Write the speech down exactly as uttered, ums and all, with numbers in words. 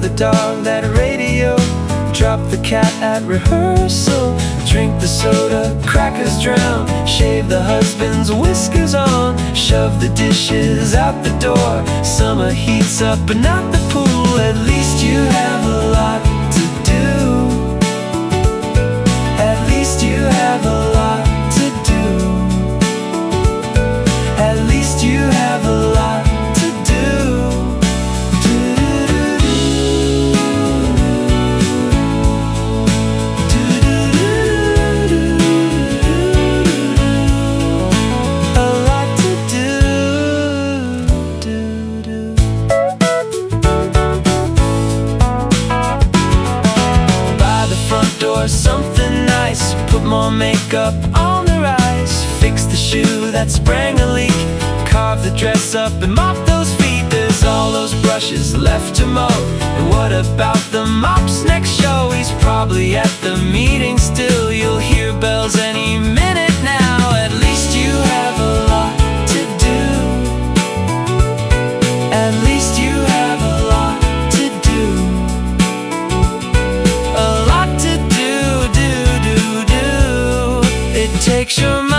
the dog that radio, drop the cat at rehearsal, drink the soda, crackers drown, shave the husband's whiskers on, shove the dishes out the door. Summer heats up but not the pool. At least you have a lot to do. At least you have a lot to do. At least you have a lot to do. A lot to do. By the front door, something nice. Put more makeup on their eyes. Fix the shoe that sprang a leak. Carve the dress up and mop those feet. There's all those brushes left to mow. And what about the mop's next show? He's probably at the meeting still. You'll hear bells any minute now. At least you have a lot to do. At least you have a lot to do. A lot to do, do, do, do. It takes your mind